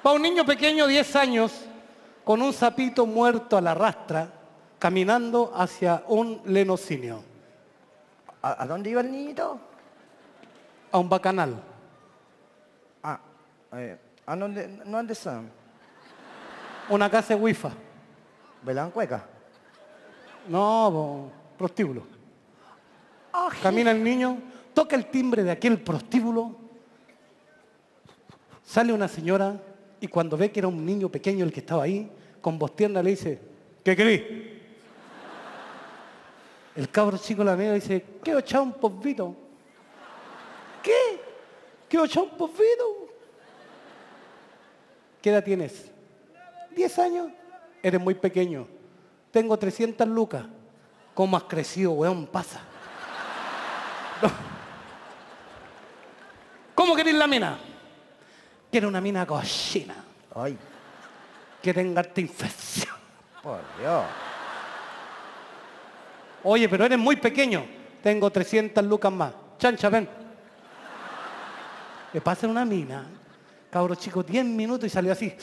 Va un niño pequeño, 10 años, con un sapito muerto a la rastra, caminando hacia un lenocinio, ¿A dónde iba el niñito? a un bacanal. Ah, ¿a dónde, no dónde son? Una casa de wifa. ¿Belancueca? No, prostíbulo. Camina el niño, toca el timbre de aquel prostíbulo, sale una señora y cuando ve que era un niño pequeño el que estaba ahí, con voz tierna le dice, ¿qué querés? El cabro chico la mira y dice, quiero echar un polvito. ¿Qué? ¿Quiero echar un polvito? ¿Qué edad tienes? 10 años. Eres muy pequeño. Tengo 300 lucas. ¿Cómo has crecido, weón? Pasa. No. ¿Cómo querés la mina? Quiero una mina cochina. Ay, Que tenga esta infección. por Dios. Oye, pero eres muy pequeño. Tengo 300 lucas más. Chancha, ven. Le pasan una mina. Cabro chico, 10 minutos y salió así.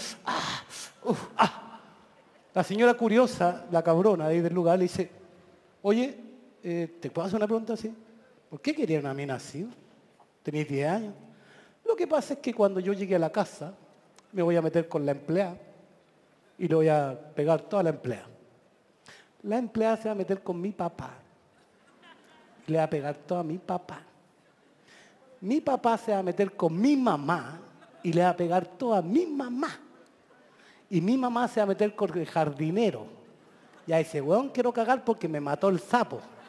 La señora curiosa, la cabrona de ahí del lugar, le dice, oye, ¿te puedo hacer una pregunta así? ¿Por qué quería una mina así? Tenéis 10 años. Lo que pasa es que cuando yo llegué a la casa, me voy a meter con la empleada y le voy a pegar toda la empleada. La empleada se va a meter con mi papá y le va a pegar todo a mi papá. Mi papá se va a meter con mi mamá y le va a pegar todo a mi mamá. Y mi mamá se va a meter con el jardinero. Y a ese weón quiero cagar porque me mató el sapo.